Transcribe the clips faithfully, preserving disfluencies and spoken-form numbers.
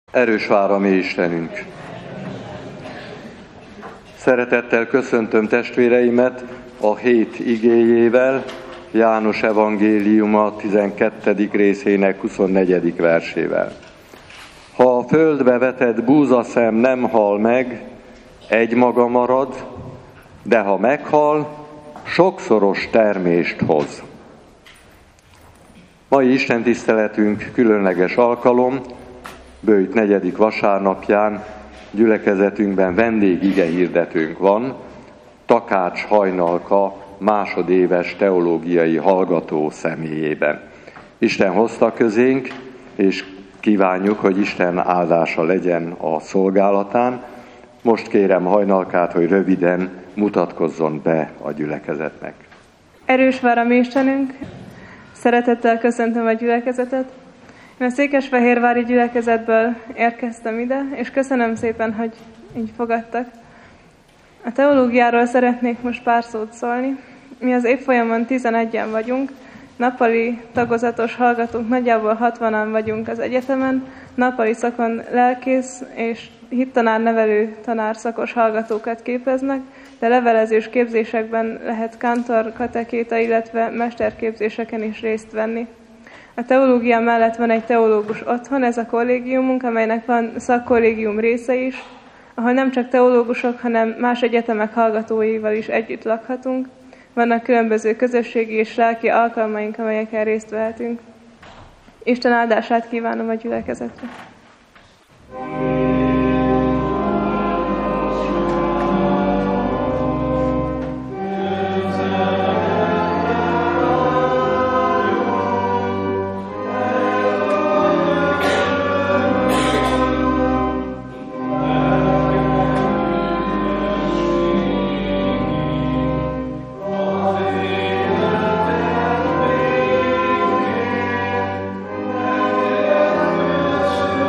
Erős vár a mi Istenünk! Szeretettel köszöntöm testvéreimet a hét igéjével, János evangéliuma tizenkettedik részének huszonnegyedik versével. Ha a földbe vetett búzaszem nem hal meg, egymaga marad, de ha meghal, sokszoros termést hoz. Mai istentiszteletünk különleges alkalom, Bőjt negyedik vasárnapján gyülekezetünkben vendégige hirdetőnk van, Takács Hajnalka másodéves teológiai hallgató személyében. Isten hozta közénk, és kívánjuk, hogy Isten áldása legyen a szolgálatán. Most kérem Hajnalkát, hogy röviden mutatkozzon be a gyülekezetnek. Erős vár a mi Istenünk! Szeretettel köszöntöm a gyülekezetet. Én a székesfehérvári gyülekezetből érkeztem ide, és köszönöm szépen, hogy így fogadtak. A teológiáról szeretnék most pár szót szólni. Mi az évfolyamon tizenegyen vagyunk, nappali tagozatos hallgatók nagyjából hatvanan vagyunk az egyetemen, nappali szakon lelkész és hittanár nevelő tanárszakos hallgatókat képeznek, de levelezős képzésekben lehet kantor, katekéta, illetve mesterképzéseken is részt venni. A teológia mellett van egy teológus otthon, ez a kollégiumunk, amelynek van szakkollégium része is, ahol nem csak teológusok, hanem más egyetemek hallgatóival is együtt lakhatunk. Vannak különböző közösségi és lelki alkalmaink, amelyeken részt vehetünk. Isten áldását kívánom a gyülekezetre! Amen.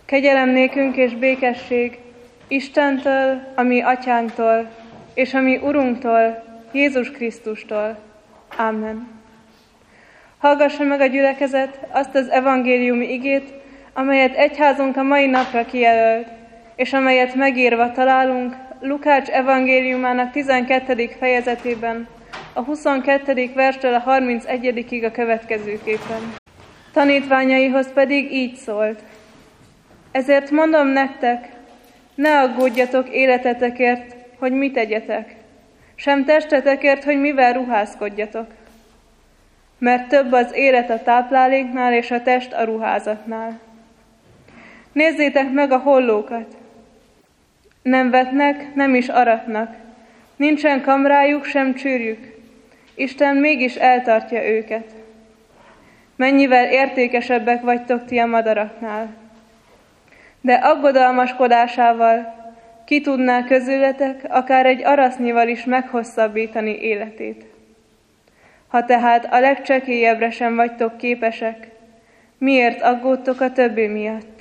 Kegyelem nékünk és békesség Istentől, a mi atyánktól, és a mi Urunktól, Jézus Krisztustól. Amen. Hallgassa meg a gyülekezet azt az evangéliumi igét, amelyet egyházunk a mai napra kijelölt, és amelyet megírva találunk Lukács evangéliumának tizenkettedik fejezetében, a huszonkettedik verstől a harmincegyedikig a következőképpen. Tanítványaihoz pedig így szólt: ezért mondom nektek, ne aggódjatok életetekért, hogy mit tegyetek, sem testetekért, hogy mivel ruházkodjatok. Mert több az élet a tápláléknál, és a test a ruházatnál. Nézzétek meg a hollókat. Nem vetnek, nem is aratnak. Nincsen kamrájuk, sem csőrjük. Isten mégis eltartja őket. Mennyivel értékesebbek vagytok ti a madaraknál. De aggodalmaskodásával ki tudná közületek akár egy arasznyival is meghosszabbítani életét. Ha tehát a legcsekélyebbre sem vagytok képesek, miért aggódtok a többi miatt?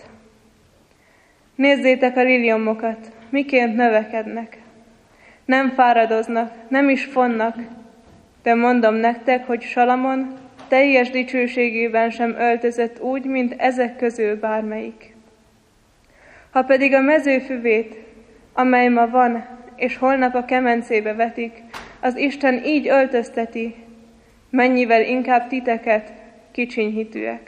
Nézzétek a liliomokat, miként növekednek. Nem fáradoznak, nem is fonnak, de mondom nektek, hogy Salamon teljes dicsőségében sem öltözött úgy, mint ezek közül bármelyik. Ha pedig a mezőfüvét, amely ma van, és holnap a kemencébe vetik, az Isten így öltözteti, mennyivel inkább titeket, kicsiny hitűek.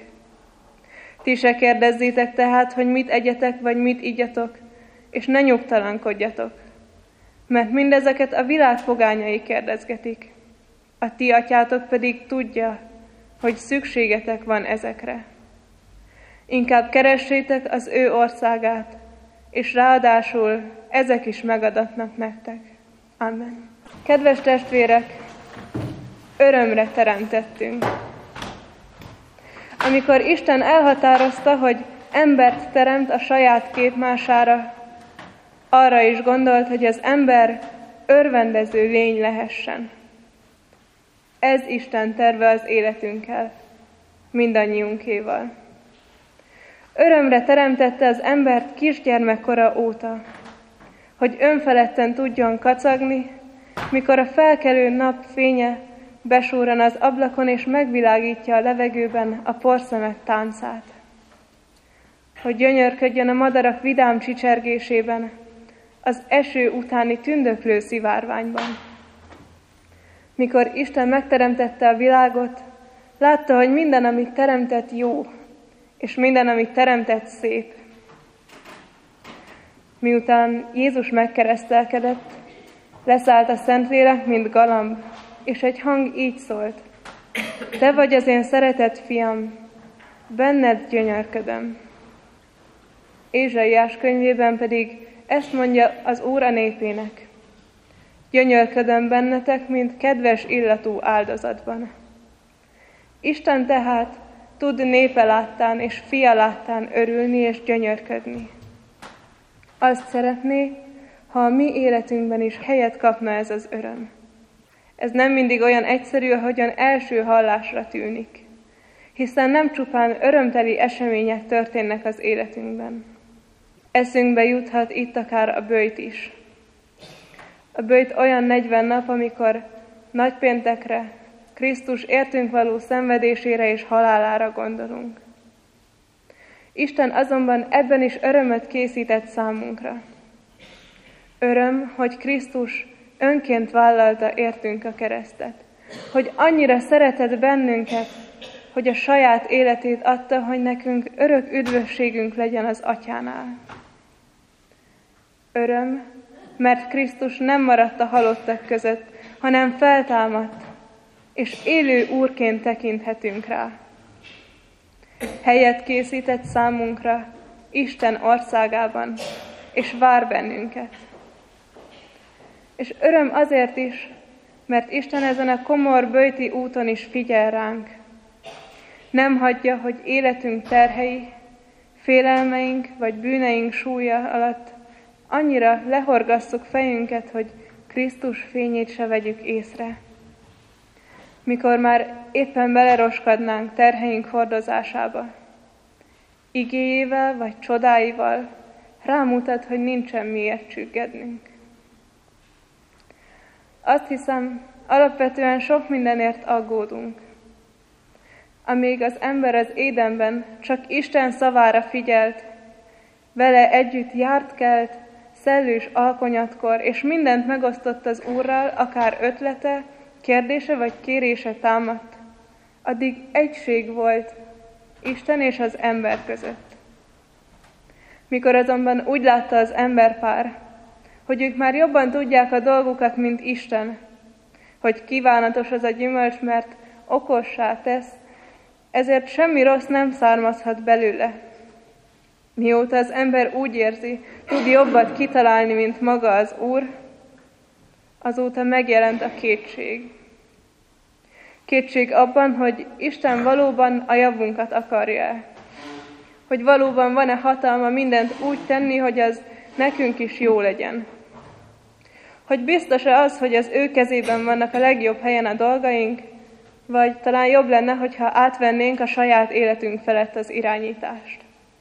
Ti se kérdezzétek tehát, hogy mit egyetek, vagy mit igyatok, és ne nyugtalankodjatok, mert mindezeket a világ pogányai kérdezgetik. A ti atyátok pedig tudja, hogy szükségetek van ezekre. Inkább keressétek az ő országát, és ráadásul ezek is megadatnak nektek. Amen. Kedves testvérek, örömre teremtettünk. Amikor Isten elhatározta, hogy embert teremt a saját képmására, arra is gondolt, hogy az ember örvendező lény lehessen. Ez Isten terve az életünkkel, mindannyiunkéval. Örömre teremtette az embert kisgyermekkora óta, hogy önfeledten tudjon kacagni, mikor a felkelő nap fénye besúran az ablakon és megvilágítja a levegőben a porszemek táncát. Hogy gyönyörködjön a madarak vidám csicsergésében, az eső utáni tündöklő szivárványban. Mikor Isten megteremtette a világot, látta, hogy minden, amit teremtett, jó, és minden, amit teremtett, szép. Miután Jézus megkeresztelkedett, leszállt a Szentlélek, mint galamb, és egy hang így szólt: te vagy az én szeretett fiam, benned gyönyörködöm. Ézsaiás könyvében pedig ezt mondja az Úr a népének: gyönyörködöm bennetek, mint kedves illatú áldozatban. Isten tehát tud népe láttán és fia láttán örülni és gyönyörködni. Azt szeretné, ha a mi életünkben is helyet kapna ez az öröm. Ez nem mindig olyan egyszerű, ahogyan első hallásra tűnik, hiszen nem csupán örömteli események történnek az életünkben. Eszünkbe juthat itt akár a böjt is. A böjt olyan negyven nap, amikor nagypéntekre, Krisztus értünk való szenvedésére és halálára gondolunk. Isten azonban ebben is örömöt készített számunkra. Öröm, hogy Krisztus önként vállalta értünk a keresztet, hogy annyira szeretett bennünket, hogy a saját életét adta, hogy nekünk örök üdvösségünk legyen az Atyánál. Öröm, mert Krisztus nem maradt a halottak között, hanem feltámadt, és élő Úrként tekinthetünk rá. Helyet készített számunkra Isten országában, és vár bennünket. És öröm azért is, mert Isten ezen a komor böjti úton is figyel ránk. Nem hagyja, hogy életünk terhei, félelmeink vagy bűneink súlya alatt annyira lehorgasszuk fejünket, hogy Krisztus fényét se vegyük észre. Mikor már éppen beleroskadnánk terheink hordozásába, igéjével vagy csodáival rámutat, hogy nincsen miért csüggednünk. Azt hiszem, alapvetően sok mindenért aggódunk. Amíg az ember az Édenben csak Isten szavára figyelt, vele együtt járt kelt, szellős alkonyatkor, és mindent megosztott az Úrral, akár ötlete, kérdése vagy kérése támadt, addig egység volt Isten és az ember között. Mikor azonban úgy látta az emberpár, hogy ők már jobban tudják a dolgukat, mint Isten, hogy kívánatos az a gyümölcs, mert okossá tesz, ezért semmi rossz nem származhat belőle. Mióta az ember úgy érzi, tud jobbat kitalálni, mint maga az Úr, azóta megjelent a kétség. Kétség abban, hogy Isten valóban a javunkat akarja-e. Hogy valóban van-e hatalma mindent úgy tenni, hogy az nekünk is jó legyen. Hogy biztos-e az, hogy az ő kezében vannak a legjobb helyen a dolgaink, vagy talán jobb lenne, hogyha átvennénk a saját életünk felett az irányítást.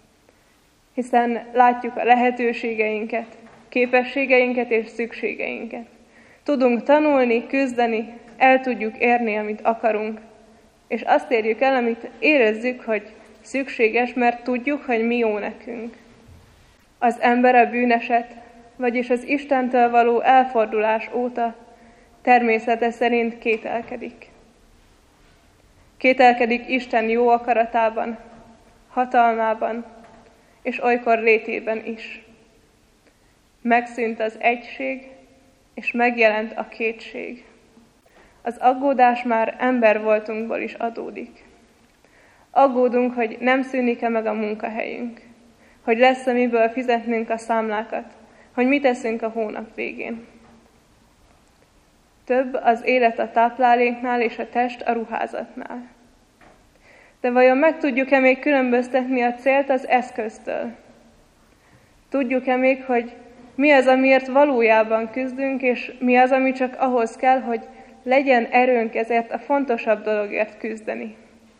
Hiszen látjuk a lehetőségeinket, képességeinket és szükségeinket. Tudunk tanulni, küzdeni, el tudjuk érni, amit akarunk, és azt érjük el, amit érezzük, hogy szükséges, mert tudjuk, hogy mi jó nekünk. Az ember a bűneset, vagyis az Istentől való elfordulás óta természete szerint kételkedik. Kételkedik Isten jó akaratában, hatalmában, és olykor létében is. Megszűnt az egység, és megjelent a kétség. Az aggódás már embervoltunkból is adódik. Aggódunk, hogy nem szűnik-e meg a munkahelyünk, hogy lesz-e miből fizetnünk a számlákat, hogy mit teszünk a hónap végén. Több az élet a tápláléknál és a test a ruházatnál. De vajon meg tudjuk-e még különböztetni a célt az eszköztől? Tudjuk-e még, hogy mi az, amiért valójában küzdünk, és mi az, ami csak ahhoz kell, hogy legyen erőnk ezért a fontosabb dologért küzdeni?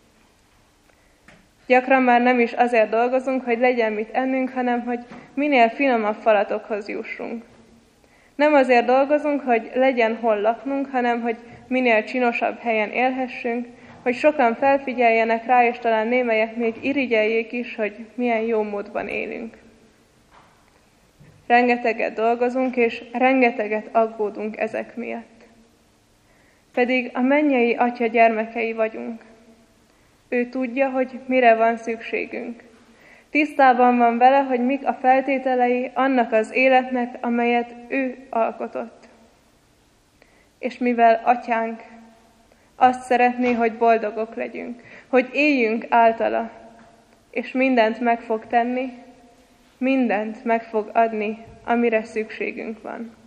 Gyakran már nem is azért dolgozunk, hogy legyen mit ennünk, hanem hogy minél finomabb falatokhoz jussunk. Nem azért dolgozunk, hogy legyen hol laknunk, hanem hogy minél csinosabb helyen élhessünk, hogy sokan felfigyeljenek rá, és talán némelyek még irigyeljék is, hogy milyen jó módban élünk. Rengeteget dolgozunk, és rengeteget aggódunk ezek miatt. Pedig a mennyei Atya gyermekei vagyunk. Ő tudja, hogy mire van szükségünk. Tisztában van vele, hogy mik a feltételei annak az életnek, amelyet ő alkotott. És mivel Atyánk azt szeretné, hogy boldogok legyünk, hogy éljünk általa, és mindent meg fog tenni, mindent meg fog adni, amire szükségünk van.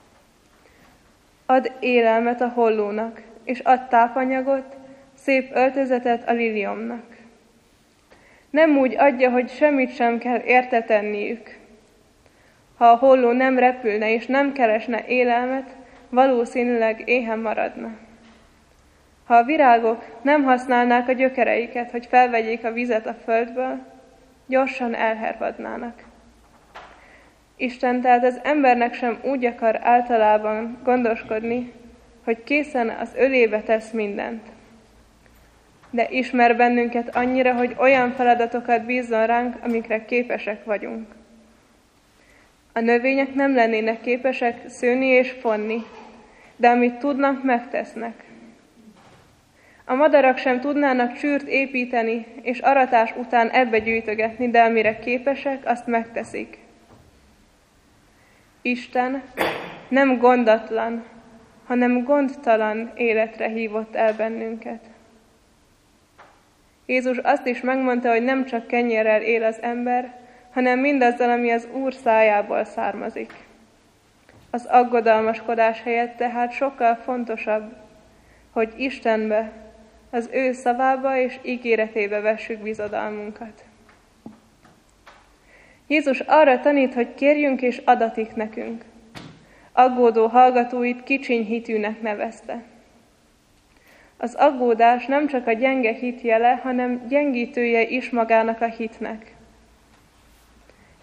Ad élelmet a hollónak, és ad tápanyagot, szép öltözetet a liliomnak. Nem úgy adja, hogy semmit sem kell érte tenniük. Ha a holló nem repülne és nem keresne élelmet, valószínűleg éhen maradna. Ha a virágok nem használnák a gyökereiket, hogy felvegyék a vizet a földből, gyorsan elhervadnának. Isten tehát az embernek sem úgy akar általában gondoskodni, hogy készen az ölébe tesz mindent. De ismer bennünket annyira, hogy olyan feladatokat bízzon ránk, amikre képesek vagyunk. A növények nem lennének képesek szőni és fonni, de amit tudnak, megtesznek. A madarak sem tudnának csűrt építeni, és aratás után ebbe gyűjtögetni, de amire képesek, azt megteszik. Isten nem gondatlan, hanem gondtalan életre hívott el bennünket. Jézus azt is megmondta, hogy nem csak kenyérrel él az ember, hanem mindazzal, ami az Úr szájából származik. Az aggodalmaskodás helyett tehát sokkal fontosabb, hogy Istenbe, az ő szavába és ígéretébe vessük bizodalmunkat. Jézus arra tanít, hogy kérjünk és adatik nekünk. Aggódó hallgatóit kicsiny hitűnek nevezte. Az aggódás nem csak a gyenge hit jele, hanem gyengítője is magának a hitnek.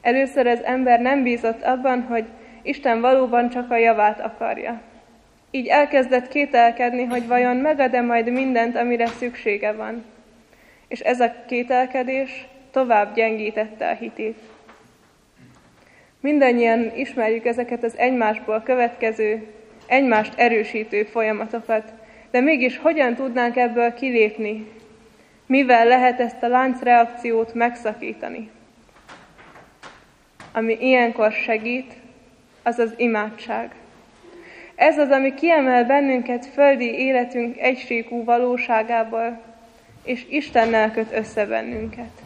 Először az ember nem bízott abban, hogy Isten valóban csak a javát akarja. Így elkezdett kételkedni, hogy vajon megad-e majd mindent, amire szüksége van. És ez a kételkedés tovább gyengítette a hitét. Mindannyian ismerjük ezeket az egymásból következő, egymást erősítő folyamatokat, de mégis hogyan tudnánk ebből kilépni? Mivel lehet ezt a láncreakciót megszakítani? Ami ilyenkor segít, az az imádság. Ez az, ami kiemel bennünket földi életünk egysíkú valóságából, és Istennel köt össze bennünket.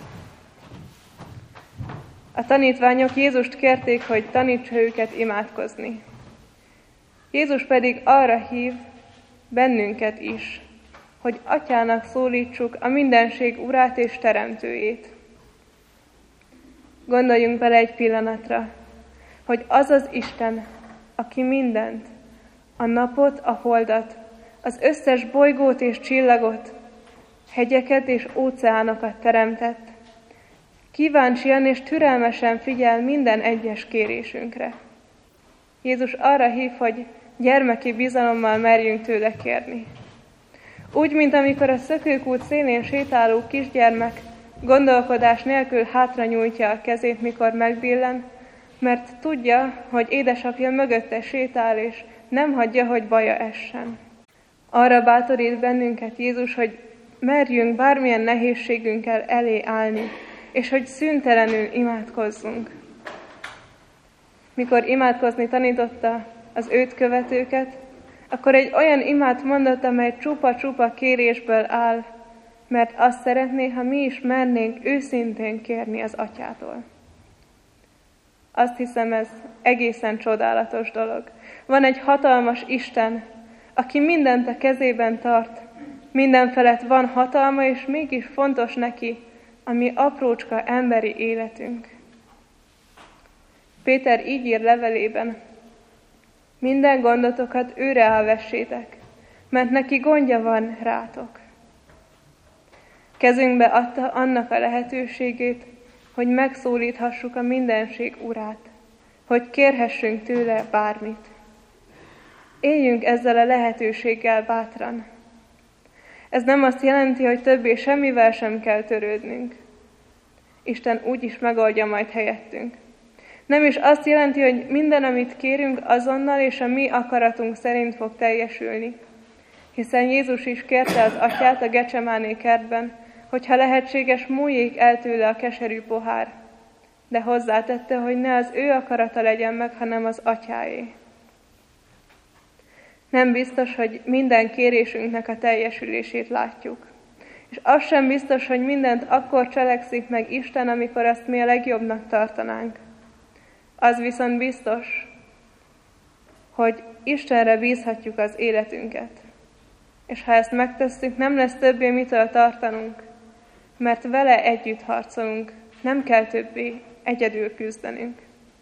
A tanítványok Jézust kérték, hogy tanítsa őket imádkozni. Jézus pedig arra hív bennünket is, hogy Atyának szólítsuk a mindenség Urát és Teremtőjét. Gondoljunk bele egy pillanatra, hogy az az Isten, aki mindent, a napot, a holdat, az összes bolygót és csillagot, hegyeket és óceánokat teremtett, kíváncsian és türelmesen figyel minden egyes kérésünkre. Jézus arra hív, hogy gyermeki bizalommal merjünk tőle kérni. Úgy, mint amikor a szökőkút szélén sétáló kisgyermek gondolkodás nélkül hátra nyújtja a kezét, mikor megbillen, mert tudja, hogy édesapja mögötte sétál, és nem hagyja, hogy baja essen. Arra bátorít bennünket Jézus, hogy merjünk bármilyen nehézségünkkel elé állni, és hogy szüntelenül imádkozzunk. Mikor imádkozni tanította az őt követőket, akkor egy olyan imát mondott, amely csupa-csupa kérésből áll, mert azt szeretné, ha mi is mernénk őszintén kérni az Atyától. Azt hiszem, ez egészen csodálatos dolog. Van egy hatalmas Isten, aki mindent a kezében tart, minden felett van hatalma, és mégis fontos neki a mi aprócska emberi életünk. Péter így ír levelében: minden gondotokat őre elvessétek, mert neki gondja van rátok. Kezünkbe adta annak a lehetőségét, hogy megszólíthassuk a mindenség Urát, hogy kérhessünk tőle bármit. Éljünk ezzel a lehetőséggel bátran. Ez nem azt jelenti, hogy többé semmivel sem kell törődnünk. Isten úgyis megoldja majd helyettünk. Nem is azt jelenti, hogy minden, amit kérünk, azonnal és a mi akaratunk szerint fog teljesülni. Hiszen Jézus is kérte az Atyát a Gecsemáné kertben, hogyha lehetséges, múljék el tőle a keserű pohár. De hozzátette, hogy ne az ő akarata legyen meg, hanem az Atyáé. Nem biztos, hogy minden kérésünknek a teljesülését látjuk. És az sem biztos, hogy mindent akkor cselekszik meg Isten, amikor azt mi a legjobbnak tartanánk. Az viszont biztos, hogy Istenre bízhatjuk az életünket. És ha ezt megtesszük, nem lesz többé mitől tartanunk, mert vele együtt harcolunk, nem kell többé egyedül küzdenünk.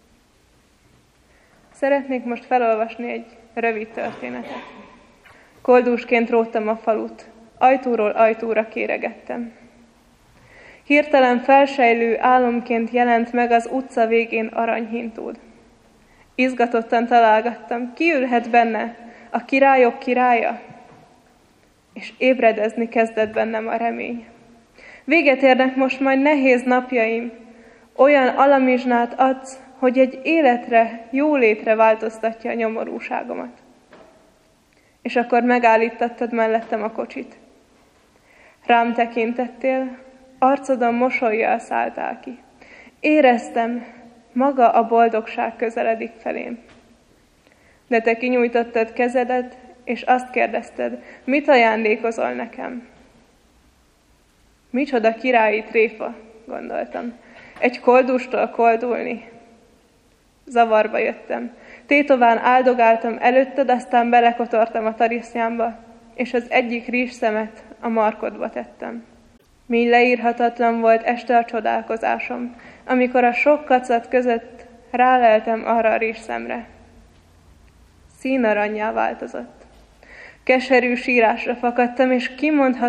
Szeretnék most felolvasni egy rövid történetet. Koldusként róttam a falut, ajtóról ajtóra kéregettem. Hirtelen felsejlő álomként jelent meg az utca végén aranyhintód. Izgatottan találgattam, ki ülhet benne, a királyok királya? És ébredezni kezdett bennem a remény. Véget érnek most majd nehéz napjaim, olyan alamizsnát adsz, hogy egy életre, jólétre változtatja a nyomorúságomat. És akkor megállítattad mellettem a kocsit. Rám tekintettél, arcodon mosollyal szálltál ki. Éreztem, maga a boldogság közeledik felém. De te kinyújtottad kezedet, és azt kérdezted, mit ajándékozol nekem? Micsoda királyi tréfa, gondoltam. Egy koldustól koldulni. Zavarba jöttem. Tétován áldogáltam előtted, aztán belekotortam a tarisznyámba, és az egyik rizsszemet a markodba tettem. Míg leírhatatlan volt este a csodálkozásom, amikor a sok kacat között ráleltem arra a rizsszemre. Színarannnyá változott. Keserű sírásra fakadtam, és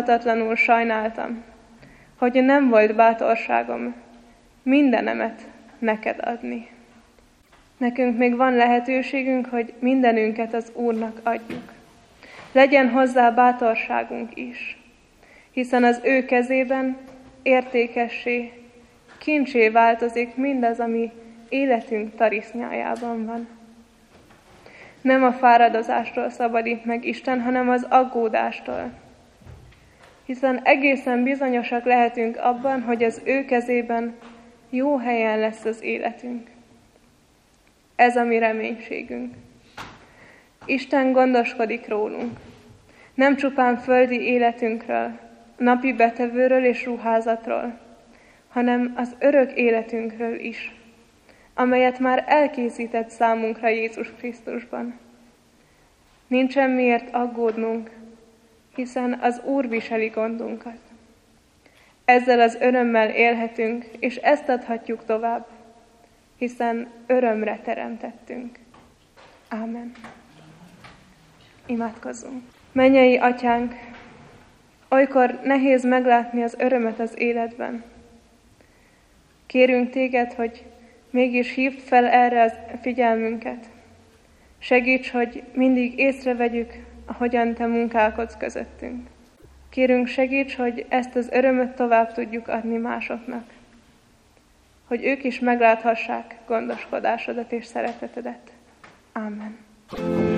kimondhatatlanul sajnáltam, hogy nem volt bátorságom mindenemet neked adni. Nekünk még van lehetőségünk, hogy mindenünket az Úrnak adjuk. Legyen hozzá bátorságunk is, hiszen az ő kezében értékessé, kincsé változik mindaz, ami életünk tarisznyájában van. Nem a fáradozástól szabadít meg Isten, hanem az aggódástól. Hiszen egészen bizonyosak lehetünk abban, hogy az ő kezében jó helyen lesz az életünk. Ez a mi reménységünk. Isten gondoskodik rólunk. Nem csupán földi életünkről, napi betevőről és ruházatról, hanem az örök életünkről is, amelyet már elkészített számunkra Jézus Krisztusban. Nincsen miért aggódnunk, hiszen az Úr viseli gondunkat. Ezzel az örömmel élhetünk, és ezt adhatjuk tovább, hiszen örömre teremtettünk. Ámen. Imádkozzunk. Mennyei Atyánk, olykor nehéz meglátni az örömet az életben. Kérünk Téged, hogy mégis hívd fel erre a figyelmünket. Segíts, hogy mindig észrevegyük, ahogyan Te munkálkodsz közöttünk. Kérünk, segíts, hogy ezt az örömöt tovább tudjuk adni másoknak. Hogy ők is megláthassák gondoskodásodat és szeretetedet. Ámen.